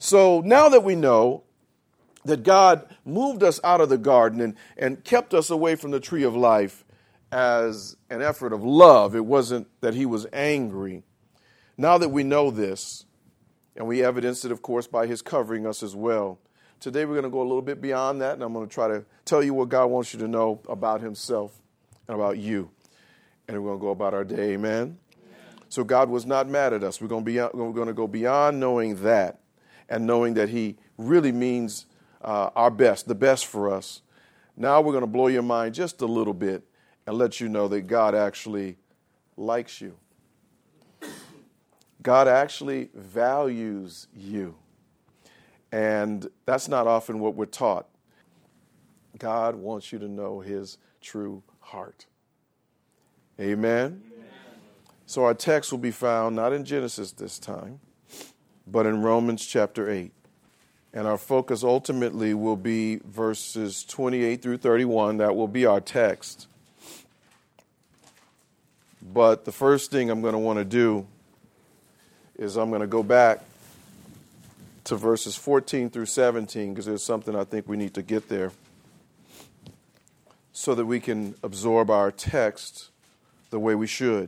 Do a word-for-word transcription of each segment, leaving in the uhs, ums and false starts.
So now that we know that God moved us out of the garden and, and kept us away from the tree of life as an effort of love, it wasn't that he was angry. Now that we know this, and we evidence it, of course, by his covering us as well, today we're going to go a little bit beyond that, and I'm going to try to tell you what God wants you to know about himself and about you. And we're going to go about our day, amen? Amen. So God was not mad at us. We're going to be, we're going to go beyond knowing that and knowing that he really means uh, our best, the best for us. Now we're going to blow your mind just a little bit and let you know that God actually likes you. God actually values you. And that's not often what we're taught. God wants you to know his true heart. Amen? Amen. So our text will be found not in Genesis this time, but in Romans chapter eight. And our focus ultimately will be verses twenty-eight through thirty-one. That will be our text. But the first thing I'm going to want to do is I'm going to go back to verses fourteen through seventeen, because there's something I think we need to get there so that we can absorb our text the way we should.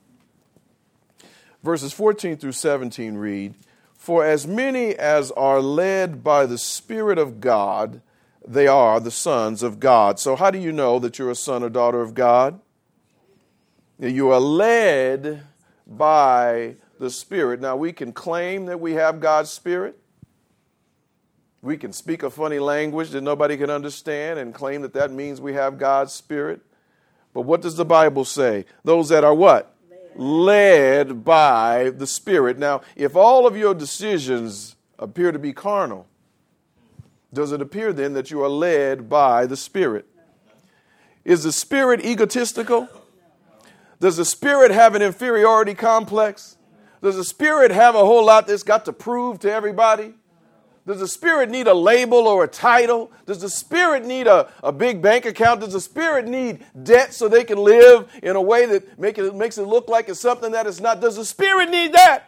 Verses fourteen through seventeen read, "For as many as are led by the Spirit of God, they are the sons of God." So how do you know that you're a son or daughter of God? You are led by the Spirit. Now, we can claim that we have God's Spirit. We can speak a funny language that nobody can understand and claim that that means we have God's Spirit. But what does the Bible say? Those that are what? Led, Led by the Spirit. Now, if all of your decisions appear to be carnal, does it appear then that you are led by the Spirit? Is the Spirit egotistical? Does the Spirit have an inferiority complex? Does the Spirit have a whole lot that's got to prove to everybody? Does the Spirit need a label or a title? Does the Spirit need a, a big bank account? Does the Spirit need debt so they can live in a way that make it, makes it look like it's something that it's not? Does the Spirit need that?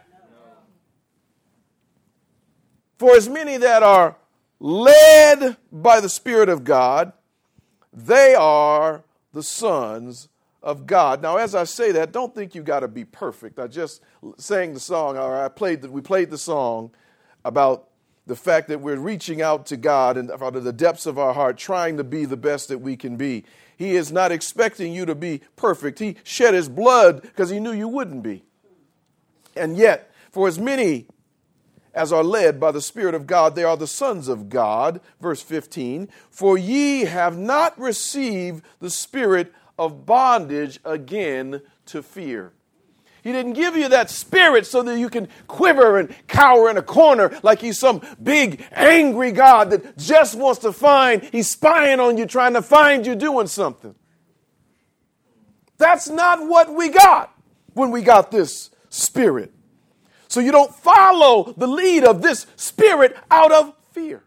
For as many that are led by the Spirit of God, they are the sons of God. Now, as I say that, don't think you got to be perfect. I just sang the song, or I played the, we played the song about the fact that we're reaching out to God and out of the depths of our heart, trying to be the best that we can be. He is not expecting you to be perfect. He shed his blood because he knew you wouldn't be. And yet, for as many as are led by the Spirit of God, they are the sons of God. Verse fifteen, "For ye have not received the spirit of bondage again to fear." He didn't give you that spirit so that you can quiver and cower in a corner like he's some big, angry God that just wants to find, he's spying on you, trying to find you doing something. That's not what we got when we got this spirit. So you don't follow the lead of this spirit out of fear.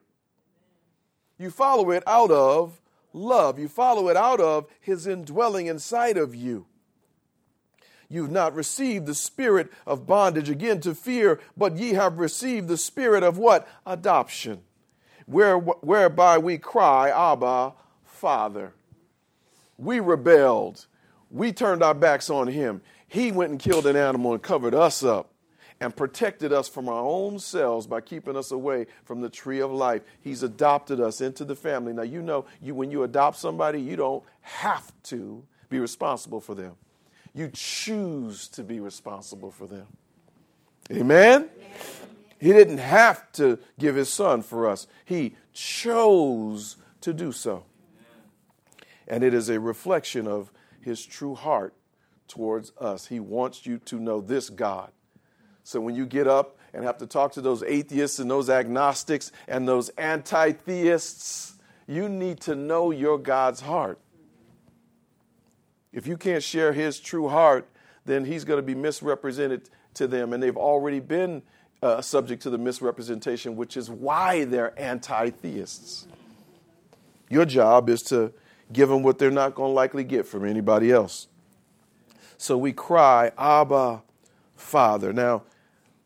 You follow it out of love. You follow it out of his indwelling inside of you. You've not received the spirit of bondage again to fear, but ye have received the spirit of what? Adoption, where, whereby we cry, Abba, Father. We rebelled. We turned our backs on him. He went and killed an animal and covered us up and protected us from our own selves by keeping us away from the tree of life. He's adopted us into the family. Now, you know, you when you adopt somebody, you don't have to be responsible for them. You choose to be responsible for them. Amen? Amen? He didn't have to give his son for us. He chose to do so. And it is a reflection of his true heart towards us. He wants you to know this God. So when you get up and have to talk to those atheists and those agnostics and those anti-theists, you need to know your God's heart. If you can't share his true heart, then he's going to be misrepresented to them. And they've already been uh, subject to the misrepresentation, which is why they're anti-theists. Your job is to give them what they're not going to likely get from anybody else. So we cry, Abba, Father. Now,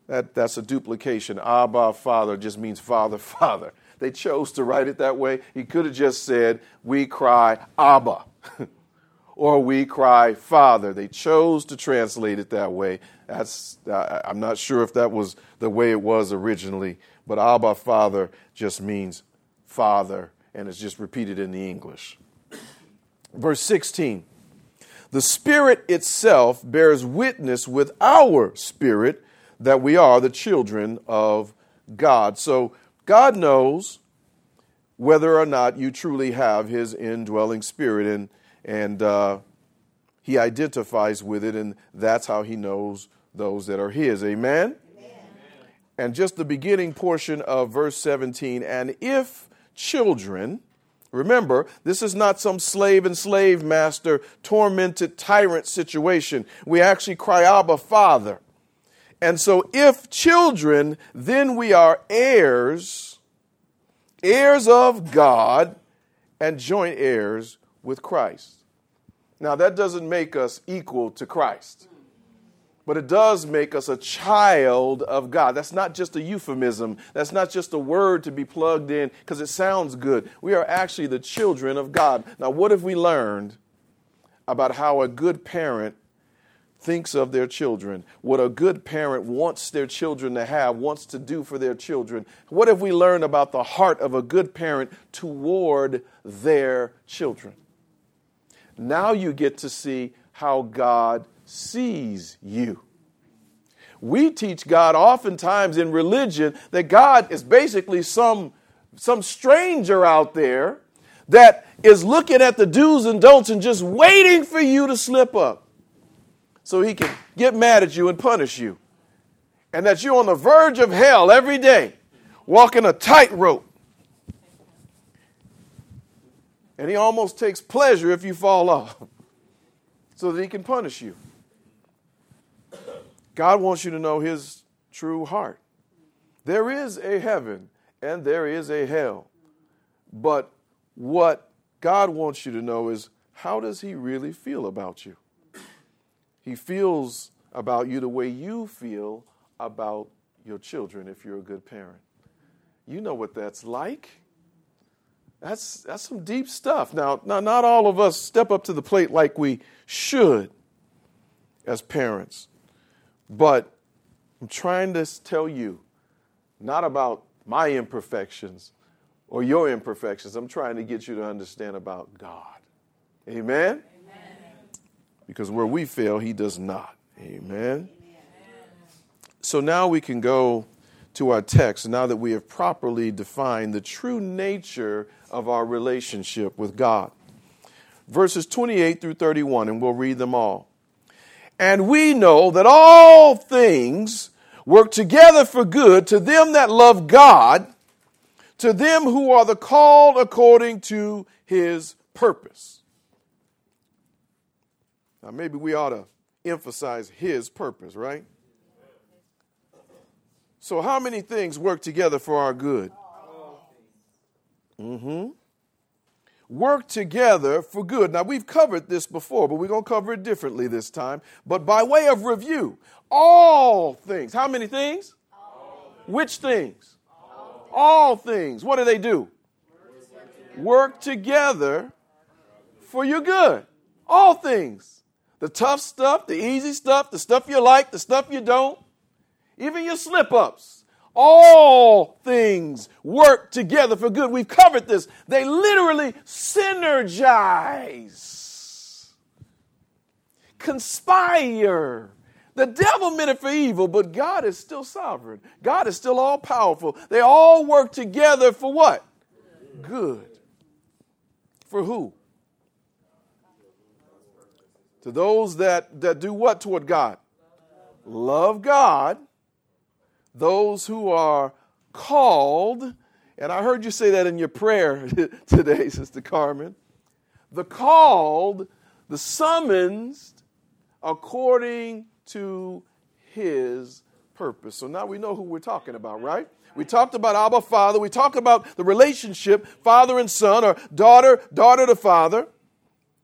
That, that's a duplication. Abba, Father, just means Father, Father. They chose to write it that way. He could have just said, we cry Abba, or we cry Father. They chose to translate it that way. That's uh, I'm not sure if that was the way it was originally, but Abba, Father, just means Father, and it's just repeated in the English. Verse sixteen, the Spirit itself bears witness with our spirit that we are the children of God. So God knows whether or not you truly have his indwelling spirit, and, and uh, he identifies with it, and that's how he knows those that are his. Amen? Amen? And just the beginning portion of verse seventeen, and if children, remember, this is not some slave and slave master, tormented tyrant situation. We actually cry, Abba, Father. And so if children, then we are heirs, heirs of God, and joint heirs with Christ. Now, that doesn't make us equal to Christ, but it does make us a child of God. That's not just a euphemism. That's not just a word to be plugged in because it sounds good. We are actually the children of God. Now, what have we learned about how a good parent thinks of their children, what a good parent wants their children to have, wants to do for their children? What have we learned about the heart of a good parent toward their children? Now you get to see how God sees you. We teach God oftentimes in religion that God is basically some, some stranger out there that is looking at the do's and don'ts and just waiting for you to slip up so he can get mad at you and punish you. And that you're on the verge of hell every day, walking a tightrope. And he almost takes pleasure if you fall off so that he can punish you. God wants you to know his true heart. There is a heaven and there is a hell. But what God wants you to know is, how does he really feel about you? He feels about you the way you feel about your children if you're a good parent. You know what that's like. That's that's some deep stuff. Now, now, not all of us step up to the plate like we should as parents. But I'm trying to tell you, not about my imperfections or your imperfections. I'm trying to get you to understand about God. Amen? Amen. Because where we fail, he does not. Amen? Amen. So now we can go to our text, now that we have properly defined the true nature of our relationship with God. Verses twenty-eight through thirty-one, and we'll read them all. And we know that all things work together for good to them that love God, to them who are the called according to his purpose. Now, maybe we ought to emphasize his purpose, right? So how many things work together for our good? Mm-hmm. Work together for good. Now, we've covered this before, but we're going to cover it differently this time. But by way of review, all things. How many things? All things. Which things? All things. All things. What do they do? Work together. Work together for your good. All things. The tough stuff, the easy stuff, the stuff you like, the stuff you don't. Even your slip-ups. All things work together for good. We've covered this. They literally synergize, conspire. The devil meant it for evil, but God is still sovereign. God is still all-powerful. They all work together for what? Good. For who? To those that, that do what toward God? Love God. Those who are called, and I heard you say that in your prayer today, Sister Carmen, the called, the summoned according to his purpose. So now we know who we're talking about, right? We talked about Abba Father. We talked about the relationship, father and son, or daughter, daughter to father.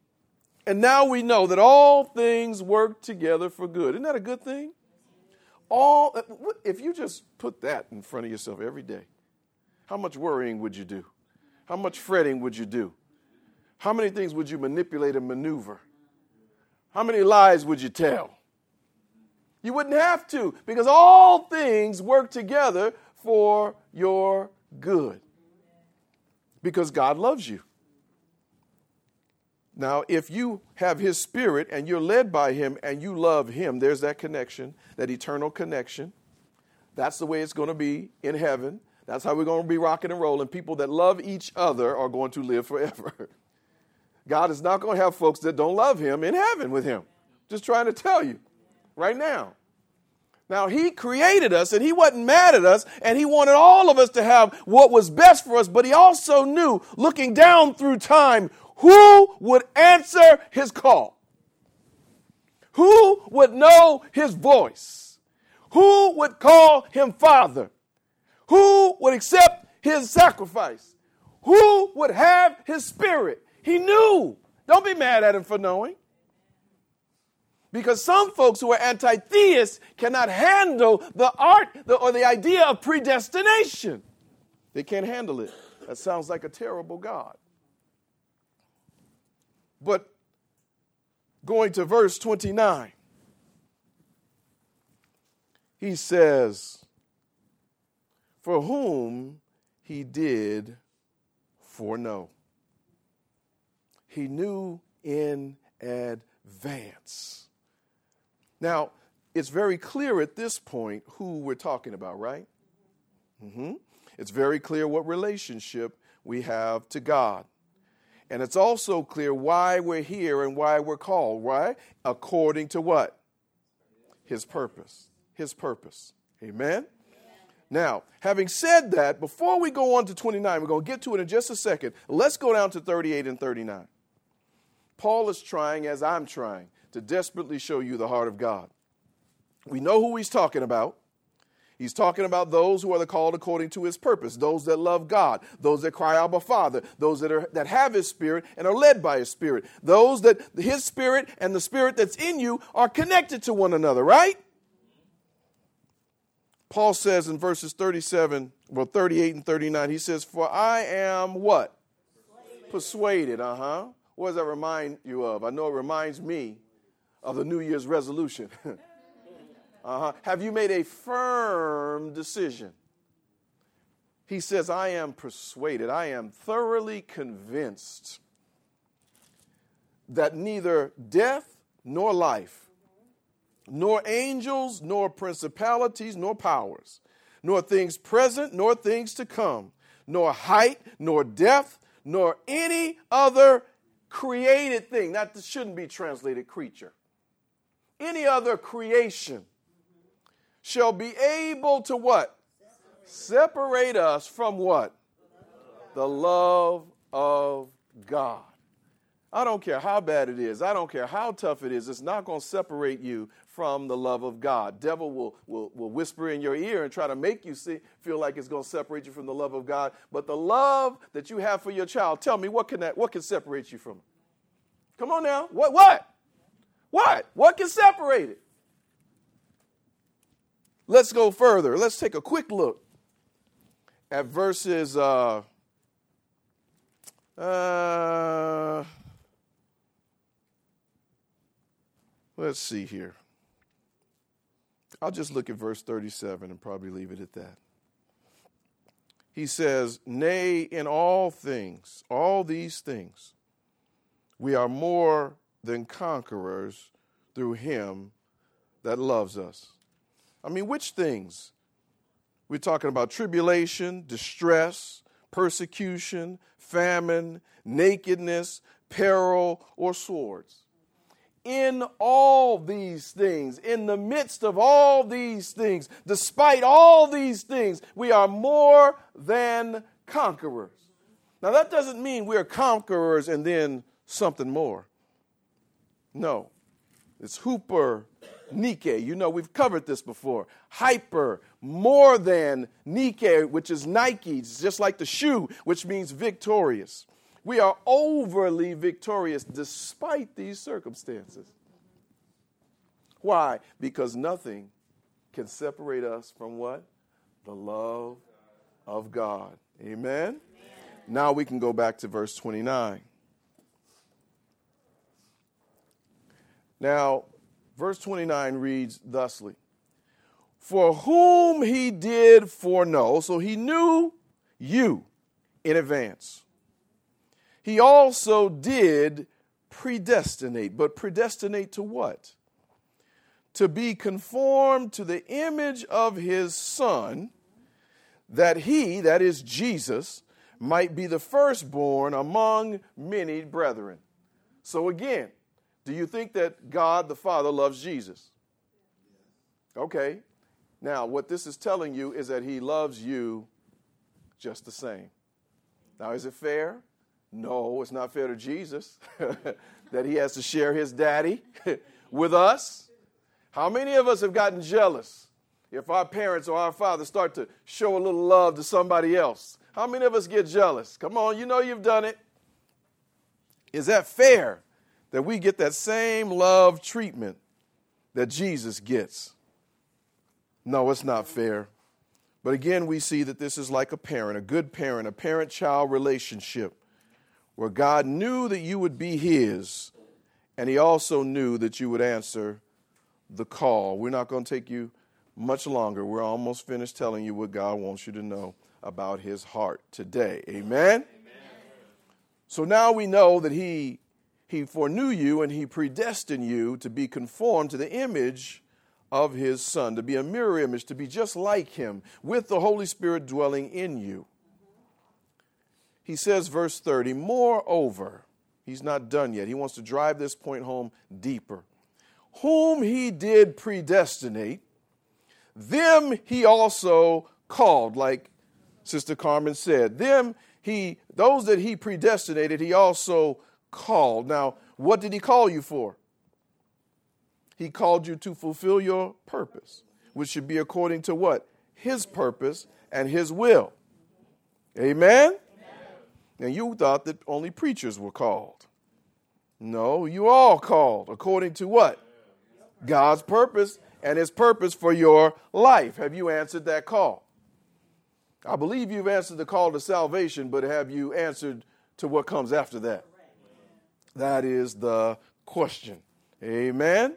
And now we know that all things work together for good. Isn't that a good thing? all, if you just put that in front of yourself every day, how much worrying would you do? How much fretting would you do? How many things would you manipulate and maneuver? How many lies would you tell? You wouldn't have to, because all things work together for your good. Because God loves you. Now, if you have his spirit and you're led by him and you love him, there's that connection, that eternal connection. That's the way it's going to be in heaven. That's how we're going to be rocking and rolling. People that love each other are going to live forever. God is not going to have folks that don't love him in heaven with him. Just trying to tell you right now. Now, he created us and he wasn't mad at us and he wanted all of us to have what was best for us. But he also knew, looking down through time, who would answer his call? Who would know his voice? Who would call him Father? Who would accept his sacrifice? Who would have his spirit? He knew. Don't be mad at him for knowing. Because some folks who are anti-theists cannot handle the art the, or the idea of predestination. They can't handle it. That sounds like a terrible God. But going to verse twenty-nine, he says, for whom he did foreknow. He knew in advance. Now, it's very clear at this point who we're talking about, right? Mm-hmm. It's very clear what relationship we have to God. And it's also clear why we're here and why we're called, right? According to what? His purpose. His purpose. Amen? Now, having said that, before we go on to twenty-nine, we're going to get to it in just a second. Let's go down to thirty-eight and thirty-nine. Paul is trying, as I'm trying, to desperately show you the heart of God. We know who he's talking about. He's talking about those who are called according to his purpose, those that love God, those that cry Abba Father, those that are that have his spirit and are led by his spirit, those that his spirit and the spirit that's in you are connected to one another, right? Paul says in verses thirty-seven, well, thirty-eight and thirty-nine, he says, for I am what? Persuaded. Persuaded, uh-huh. What does that remind you of? I know it reminds me of the New Year's resolution. uh-huh. Have you made a firm decision? He says, I am persuaded, I am thoroughly convinced that neither death nor life, nor angels, nor principalities, nor powers, nor things present, nor things to come, nor height, nor depth, nor any other created thing. That shouldn't be translated creature. Any other creation shall be able to what? Separate us from what? The love of God. I don't care how bad it is. I don't care how tough it is. It's not going to separate you from the love of God. Devil will, will, will whisper in your ear and try to make you see, feel like it's going to separate you from the love of God. But the love that you have for your child, tell me, what can that, what can separate you from it? Come on now. What? What? What? What can separate it? Let's go further. Let's take a quick look at verses, uh, uh, let's see here. I'll just look at verse thirty-seven and probably leave it at that. He says, nay, in all things, all these things, we are more than conquerors through him that loves us. I mean, which things? We're talking about tribulation, distress, persecution, famine, nakedness, peril, or swords. In all these things, in the midst of all these things, despite all these things, we are more than conquerors. Now, that doesn't mean we're conquerors and then something more. No. It's huper Nike. You know, we've covered this before. Hyper, more than Nike, which is Nike. It's just like the shoe, which means victorious. We are overly victorious despite these circumstances. Why? Because nothing can separate us from what? The love of God. Amen? Amen. Now we can go back to verse twenty-nine. Now, verse twenty-nine reads thusly. For whom he did foreknow, so he knew you in advance. He also did predestinate, but predestinate to what? To be conformed to the image of his Son, that he, that is Jesus, might be the firstborn among many brethren. So again, do you think that God the Father loves Jesus? Okay. Now, what this is telling you is that he loves you just the same. Now, is it fair? No, it's not fair to Jesus that he has to share his daddy with us. How many of us have gotten jealous if our parents or our fathers start to show a little love to somebody else? How many of us get jealous? Come on, you know you've done it. Is that fair that we get that same love treatment that Jesus gets? No, it's not fair. But again, we see that this is like a parent, a good parent, a parent-child relationship where God knew that you would be his, and he also knew that you would answer the call. We're not going to take you much longer. We're almost finished telling you what God wants you to know about his heart today. Amen? Amen. So now we know that he, he foreknew you and he predestined you to be conformed to the image of his Son, to be a mirror image, to be just like him, with the Holy Spirit dwelling in you. He says, verse thirty, moreover, he's not done yet. He wants to drive this point home deeper. Whom he did predestinate, them he also called, like Sister Carmen said. Them he, those that he predestinated, he also called. Now, what did he call you for? He called you to fulfill your purpose, which should be according to what? His purpose and his will. Amen? Amen. And you thought that only preachers were called. No, you all called according to what? God's purpose and his purpose for your life. Have you answered that call? I believe you've answered the call to salvation, but have you answered to what comes after that? That is the question. Amen?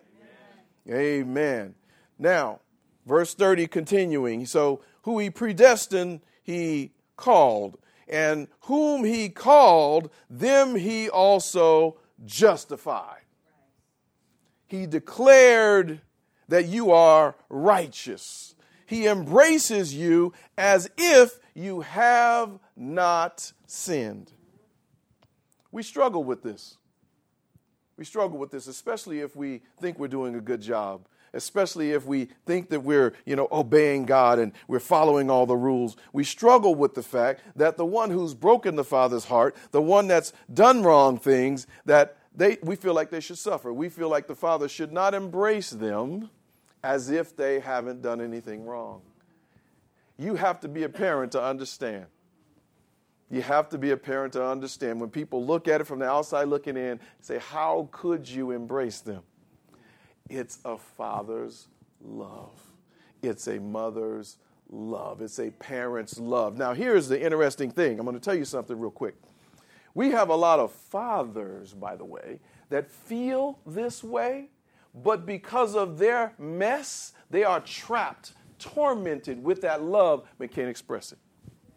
Amen. Now, verse thirty continuing. So, who he predestined, he called. And whom he called, them he also justified. He declared that you are righteous. He embraces you as if you have not sinned. We struggle with this. We struggle with this, especially if we think we're doing a good job, especially if we think that we're, you know, obeying God and we're following all the rules. We struggle with the fact that the one who's broken the Father's heart, the one that's done wrong things, that they we feel like they should suffer. We feel like the Father should not embrace them as if they haven't done anything wrong. You have to be a parent to understand. You have to be a parent to understand. When people look at it from the outside looking in, say, how could you embrace them? It's a father's love. It's a mother's love. It's a parent's love. Now, here's the interesting thing. I'm going to tell you something real quick. We have a lot of fathers, by the way, that feel this way, but because of their mess, they are trapped, tormented with that love, but can't express it.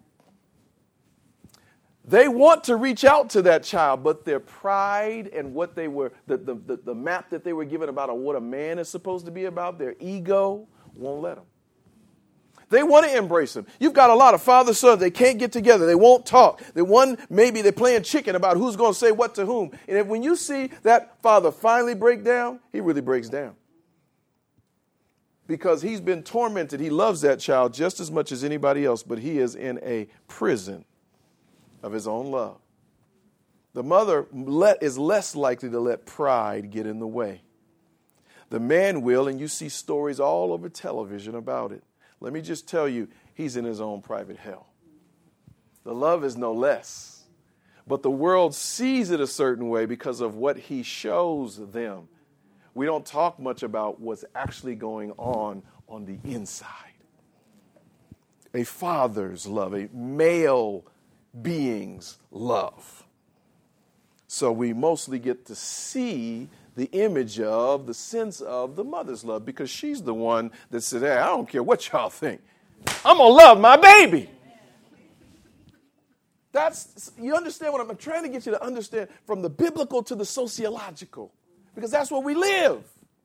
They want to reach out to that child, but their pride and what they were, the, the, the, the map that they were given about what a man is supposed to be about, their ego, won't let them. They want to embrace him. You've got a lot of father sons. They can't get together. They won't talk. They one, maybe they're playing chicken about who's going to say what to whom. And if when you see that father finally break down, he really breaks down. Because he's been tormented. He loves that child just as much as anybody else, but he is in a prison of his own love. The mother let, is less likely to let pride get in the way. The man will, and you see stories all over television about it. Let me just tell you, he's in his own private hell. The love is no less. But the world sees it a certain way because of what he shows them. we don't talk much about what's actually going on on the inside. A father's love, a male being's love. So we mostly get to see the image of, the sense of the mother's love, because she's the one that said, hey, I don't care what y'all think. I'm going to love my baby. That's, you understand what I'm, I'm trying to get you to understand, from the biblical to the sociological, because that's where we live.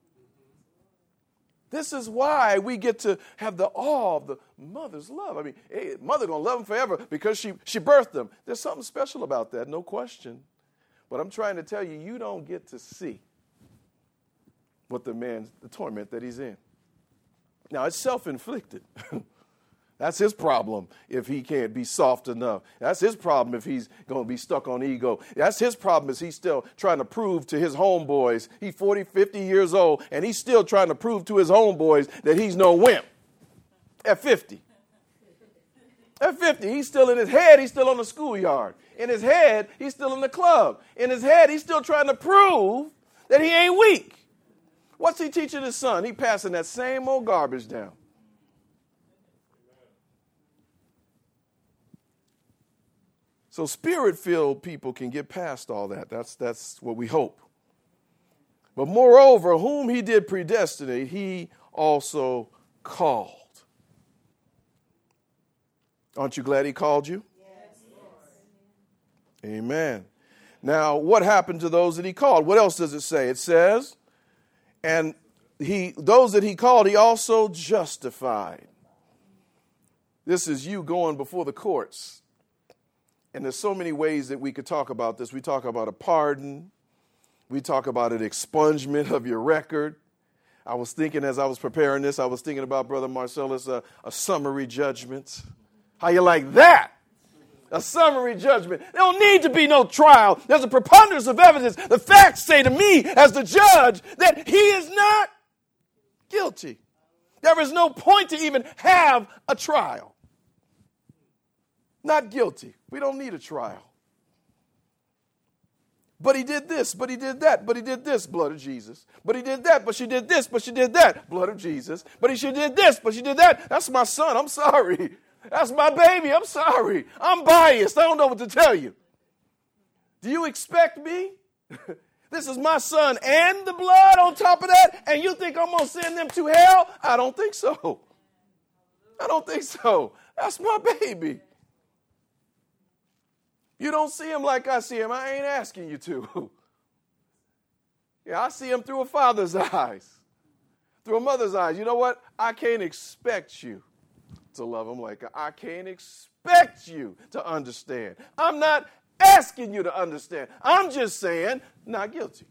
This is why we get to have the awe of the mother's love. I mean, hey, mother going to love them forever because she, she birthed them. There's something special about that, no question. But I'm trying to tell you, you don't get to see what the man, the torment that he's in. Now, it's self-inflicted. That's his problem if he can't be soft enough. That's his problem if he's going to be stuck on ego. That's his problem is he's still trying to prove to his homeboys, he's forty, fifty years old, and he's still trying to prove to his homeboys that he's no wimp at fifty. At fifty, he's still in his head, he's still on the schoolyard. In his head, he's still in the club. In his head, he's still trying to prove that he ain't weak. What's he teaching his son? He passing that same old garbage down. So spirit-filled people can get past all that. That's, that's what we hope. But moreover, whom he did predestinate, he also called. Aren't you glad he called you? Yes. Amen. Now, what happened to those that he called? What else does it say? It says, and he those that he called, he also justified. This is you going before the courts. And there's so many ways that we could talk about this. We talk about a pardon. We talk about an expungement of your record. I was thinking as I was preparing this, I was thinking about Brother Marcellus, uh, a summary judgment. How you like that? A summary judgment. There don't need to be no trial. There's a preponderance of evidence. The facts say to me as the judge that he is not guilty. There is no point to even have a trial. Not guilty. We don't need a trial. But he did this, but he did that, but he did this, blood of Jesus. But he did that, but she did this, but she did that, blood of Jesus. But he she did this, but she did that. That's my son. I'm sorry. That's my baby. I'm sorry. I'm biased. I don't know what to tell you. Do you expect me? This is my son and the blood on top of that, and you think I'm going to send them to hell? I don't think so. I don't think so. That's my baby. You don't see him like I see him. I ain't asking you to. Yeah, I see him through a father's eyes, through a mother's eyes. You know what? I can't expect you to love him like I, I can't expect you to understand. I'm not asking you to understand. I'm just saying, not guilty.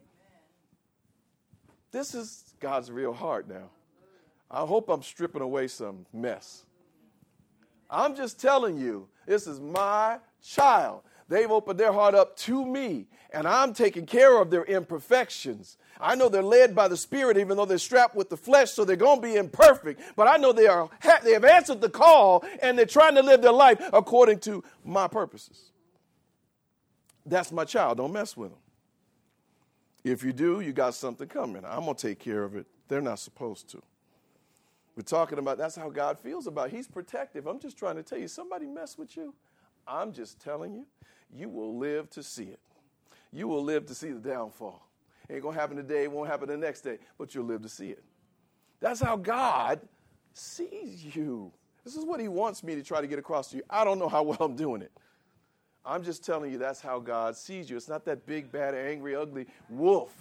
This is God's real heart now. I hope I'm stripping away some mess. I'm just telling you, this is my child. They've opened their heart up to me, and I'm taking care of their imperfections. I know they're led by the Spirit, even though they're strapped with the flesh, so they're going to be imperfect. But I know they are they have answered the call, and they're trying to live their life according to my purposes. That's my child. Don't mess with them. If you do, you got something coming. I'm going to take care of it. They're not supposed to. We're talking about that's how God feels about it. He's protective. I'm just trying to tell you, somebody mess with you, I'm just telling you, you will live to see it. You will live to see the downfall. It ain't going to happen today. It won't happen the next day, but you'll live to see it. That's how God sees you. This is what he wants me to try to get across to you. I don't know how well I'm doing it. I'm just telling you that's how God sees you. It's not that big, bad, angry, ugly wolf.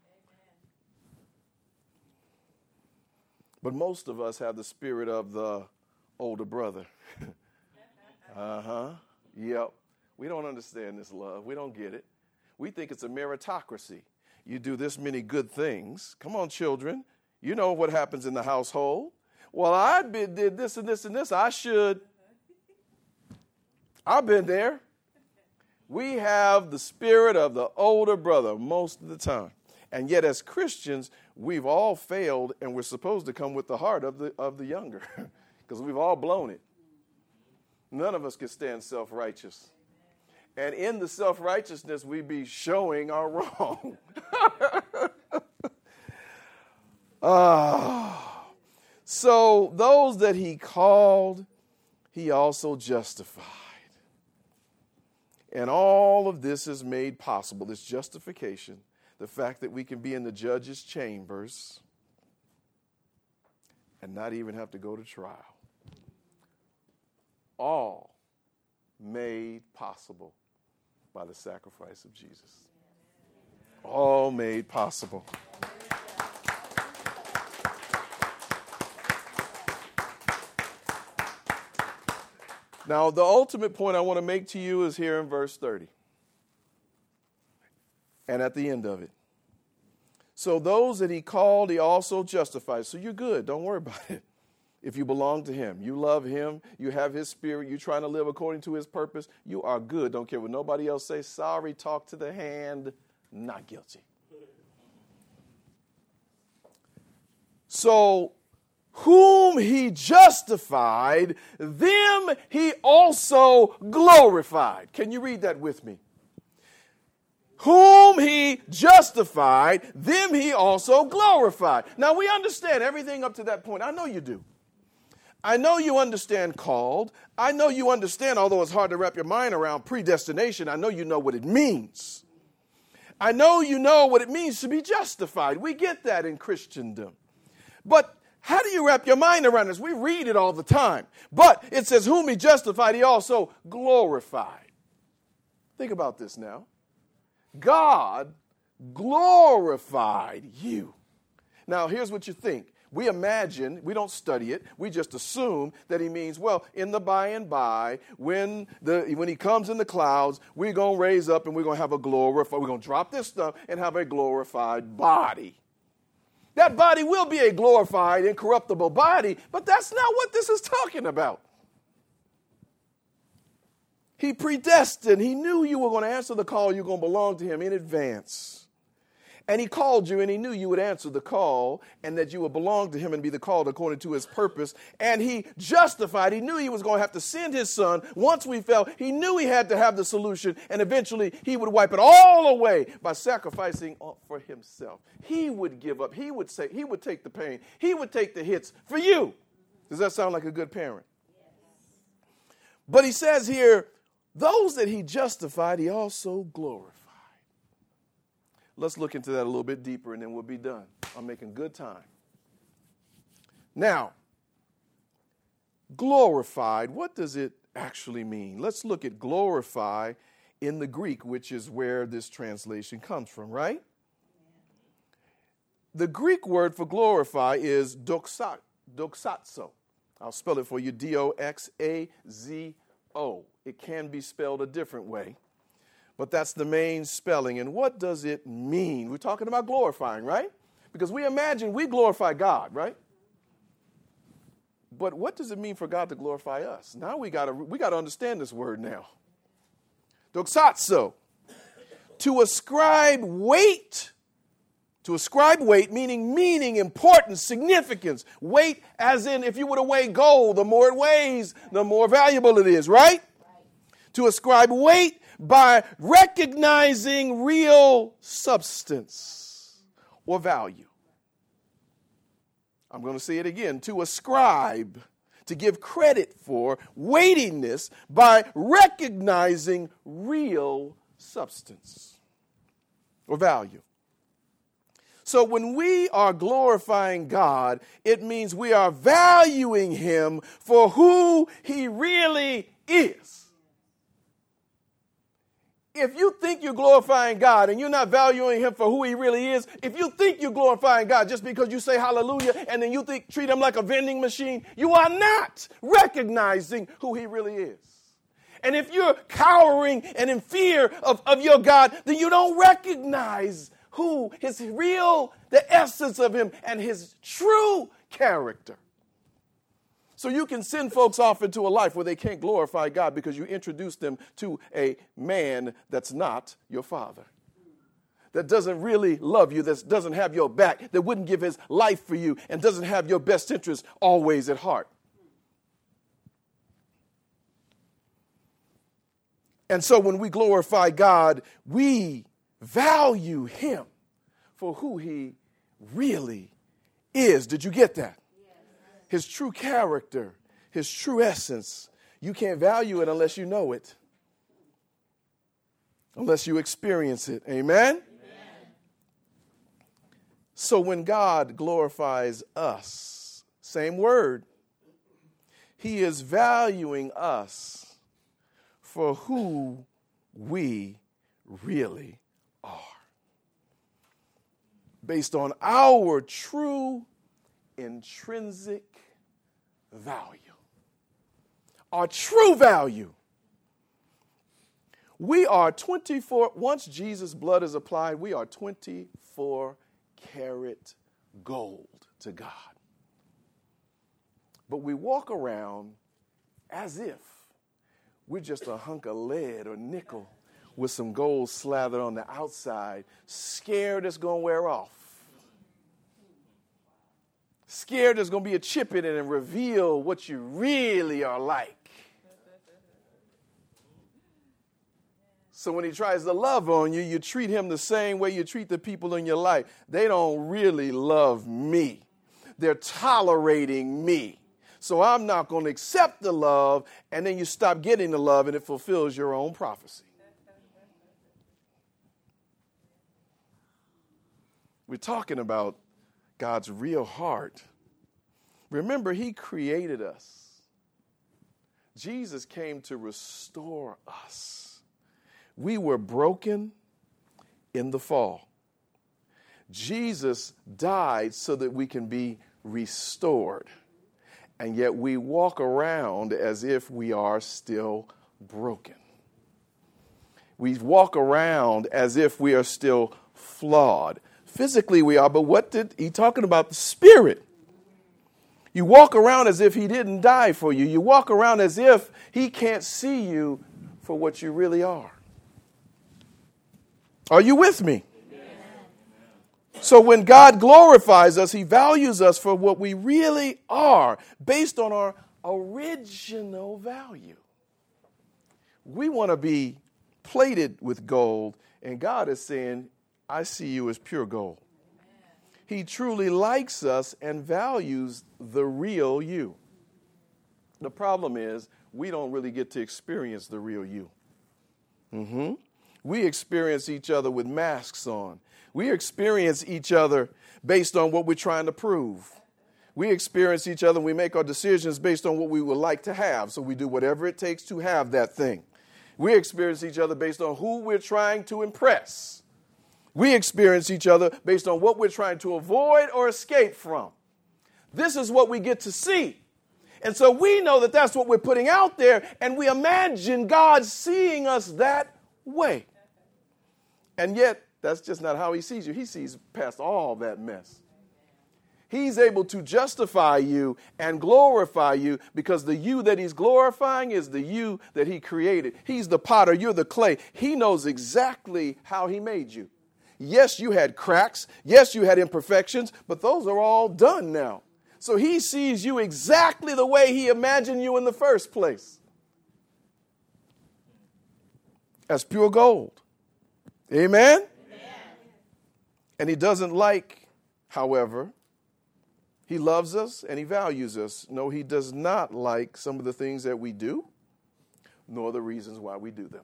But most of us have the spirit of the older brother. Uh-huh. Yep. We don't understand this love. We don't get it. We think it's a meritocracy. You do this many good things. Come on, children. You know what happens in the household. Well, I did this and this and this. I should. I've been there. We have the spirit of the older brother most of the time. And yet as Christians, we've all failed, and we're supposed to come with the heart of the of the younger because we've all blown it. None of us can stand self-righteous. And in the self-righteousness, we be showing our wrong. Ah, so those that he called, he also justified. And all of this is made possible, this justification, the fact that we can be in the judge's chambers and not even have to go to trial. All made possible by the sacrifice of Jesus. All made possible. Now, the ultimate point I want to make to you is here in verse thirty. And at the end of it. So those that he called, he also justified. So you're good. Don't worry about it. If you belong to him, you love him, you have his spirit, you're trying to live according to his purpose, you are good. Don't care what nobody else says. Sorry, talk to the hand, not guilty. So, whom he justified, them he also glorified. Can you read that with me? Whom he justified, them he also glorified. Now, we understand everything up to that point. I know you do. I know you understand called. I know you understand, although it's hard to wrap your mind around predestination, I know you know what it means. I know you know what it means to be justified. We get that in Christendom. But how do you wrap your mind around this? We read it all the time. But it says, whom he justified, he also glorified. Think about this now. God glorified you. Now, here's what you think. We imagine, we don't study it, we just assume that he means, well, in the by and by, when the when he comes in the clouds, we're going to raise up and we're going to have a glorified, we're going to drop this stuff and have a glorified body. That body will be a glorified, incorruptible body, but that's not what this is talking about. He predestined. He knew you were going to answer the call. You're going to belong to him in advance. And he called you, and he knew you would answer the call and that you would belong to him and be the called according to his purpose. And he justified. He knew he was going to have to send his son. Once we fell, he knew he had to have the solution, and eventually he would wipe it all away by sacrificing for himself. He would give up. He would say, he would take the pain. He would take the hits for you. Does that sound like a good parent? Yes. But he says here, those that he justified, he also glorified. Let's look into that a little bit deeper and then we'll be done. I'm making good time. Now, glorified, what does it actually mean? Let's look at glorify in the Greek, which is where this translation comes from, right? The Greek word for glorify is doxa, doxazo. I'll spell it for you, D O X A Z O. It can be spelled a different way. But that's the main spelling. And what does it mean? We're talking about glorifying, right? Because we imagine we glorify God, right? But what does it mean for God to glorify us? Now we got to we got to understand this word now. Doxazo. To ascribe weight. To ascribe weight, meaning meaning, importance, significance. Weight as in if you were to weigh gold, the more it weighs, the more valuable it is, right? Right. To ascribe weight by recognizing real substance or value. I'm going to say it again. To ascribe, to give credit for weightiness by recognizing real substance or value. So when we are glorifying God, it means we are valuing him for who he really is. If you think you're glorifying God and you're not valuing him for who he really is, if you think you're glorifying God just because you say hallelujah and then you think treat him like a vending machine, you are not recognizing who he really is. And if you're cowering and in fear of, of your God, then you don't recognize who his real, the essence of him and his true character. So you can send folks off into a life where they can't glorify God because you introduce them to a man that's not your father, that doesn't really love you, that doesn't have your back, that wouldn't give his life for you, and doesn't have your best interest always at heart. And so when we glorify God, we value him for who he really is. Did you get that? His true character, his true essence. You can't value it unless you know it, unless you experience it. Amen? Amen. So when God glorifies us, same word, he is valuing us for who we really are, based on our true intrinsic value, our true value. We are twenty-four, once Jesus' blood is applied, we are twenty-four karat gold to God. But we walk around as if we're just a hunk of lead or nickel with some gold slathered on the outside, scared it's going to wear off. Scared there's going to be a chip in it and reveal what you really are like. So when he tries to love on you, you treat him the same way you treat the people in your life. They don't really love me. They're tolerating me. So I'm not going to accept the love, and then you stop getting the love, and it fulfills your own prophecy. We're talking about God's real heart. Remember, he created us. Jesus came to restore us. We were broken in the fall. Jesus died so that we can be restored. And yet we walk around as if we are still broken. We walk around as if we are still flawed. Physically we are, but what did he talking about? The spirit. You walk around as if he didn't die for you. You walk around as if he can't see you for what you really are. Are you with me? Amen. So when God glorifies us, he values us for what we really are, based on our original value. We want to be plated with gold, and God is saying, I see you as pure gold. Amen. He truly likes us and values the real you. The problem is we don't really get to experience the real you. Mm-hmm. We experience each other with masks on. We experience each other based on what we're trying to prove. We experience each other and we make our decisions based on what we would like to have. So we do whatever it takes to have that thing. We experience each other based on who we're trying to impress. We experience each other based on what we're trying to avoid or escape from. This is what we get to see. And so we know that that's what we're putting out there, and we imagine God seeing us that way. And yet, that's just not how he sees you. He sees past all that mess. He's able to justify you and glorify you because the you that he's glorifying is the you that he created. He's the potter, you're the clay. He knows exactly how he made you. Yes, you had cracks. Yes, you had imperfections, but those are all done now. So he sees you exactly the way he imagined you in the first place. As pure gold. Amen? Amen? And he doesn't like, however, he loves us and he values us. No, he does not like some of the things that we do, nor the reasons why we do them.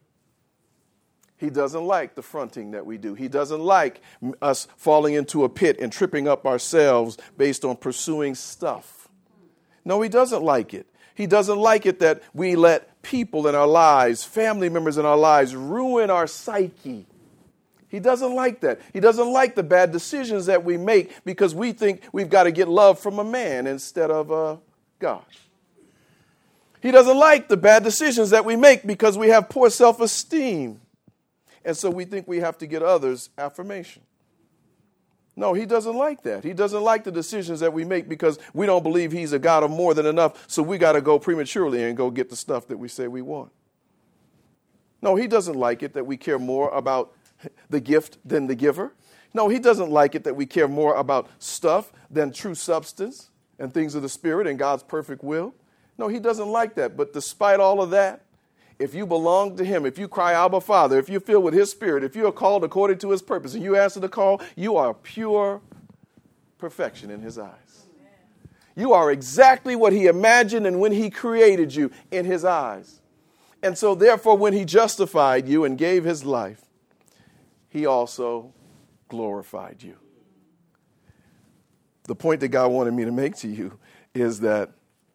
He doesn't like the fronting that we do. He doesn't like us falling into a pit and tripping up ourselves based on pursuing stuff. No, he doesn't like it. He doesn't like it that we let people in our lives, family members in our lives, ruin our psyche. He doesn't like that. He doesn't like the bad decisions that we make because we think we've got to get love from a man instead of uh, God. He doesn't like the bad decisions that we make because we have poor self-esteem. And so we think we have to get others affirmation. No, he doesn't like that. He doesn't like the decisions that we make because we don't believe he's a God of more than enough. So we got to go prematurely and go get the stuff that we say we want. No, he doesn't like it that we care more about the gift than the giver. No, he doesn't like it that we care more about stuff than true substance and things of the Spirit and God's perfect will. No, he doesn't like that. But despite all of that, if you belong to him, if you cry, Abba, Father, if you're filled with his Spirit, if you are called according to his purpose and you answer the call, you are pure perfection in his eyes. You are exactly what he imagined and when he created you in his eyes. And so therefore, when he justified you and gave his life, he also glorified you. The point that God wanted me to make to you is that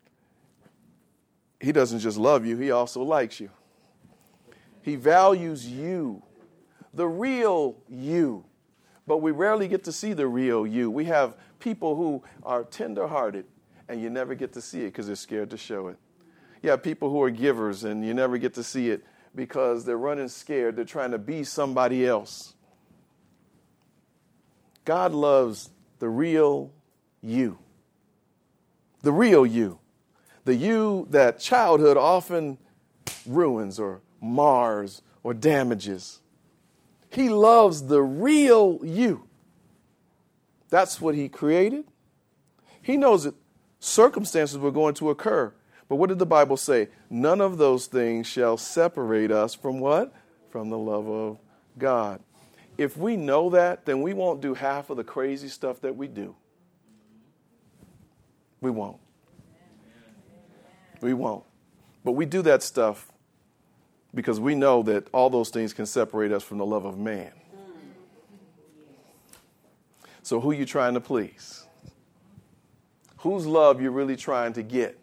he doesn't just love you, he also likes you. He values you, the real you. But we rarely get to see the real you. We have people who are tender-hearted, and you never get to see it because they're scared to show it. You have people who are givers, and you never get to see it because they're running scared. They're trying to be somebody else. God loves the real you. The real you. The you that childhood often ruins or mars or damages. He loves the real you. That's what he created. He knows that circumstances were going to occur. But what did the Bible say? None of those things shall separate us from what? From the love of God. If we know that, then we won't do half of the crazy stuff that we do. We won't. We won't. But we do that stuff because we know that all those things can separate us from the love of man. So who are you trying to please? Whose love you're really trying to get?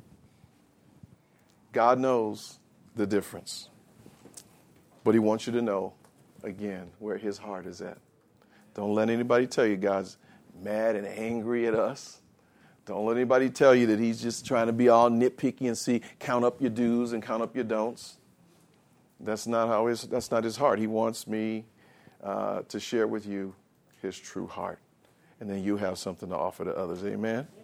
God knows the difference. But he wants you to know, again, where his heart is at. Don't let anybody tell you God's mad and angry at us. Don't let anybody tell you that he's just trying to be all nitpicky and see, count up your do's and count up your don'ts. That's not how his, that's not his heart. He wants me uh, to share with you his true heart. And then you have something to offer to others. Amen.